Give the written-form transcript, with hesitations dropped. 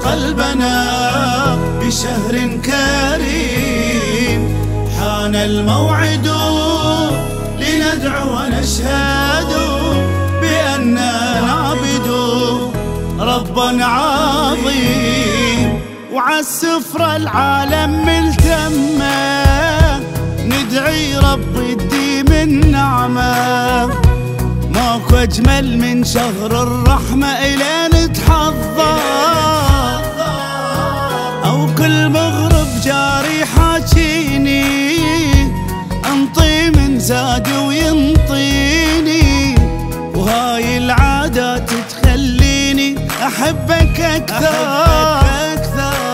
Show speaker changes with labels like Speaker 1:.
Speaker 1: قلبنا بشهر كريم. حان الموعد لندعو ونشهد بأننا نعبد ربا عظيم. وعالسفرة العالم ملتمة ندعي رب يديم النعمة. ماكو أجمل من شهر الرحمة إلى نتحضر، أو كل مغرب جاري حاجيني انطي من زاد وينطيني. وهاي العادات تخليني أحبك أكثر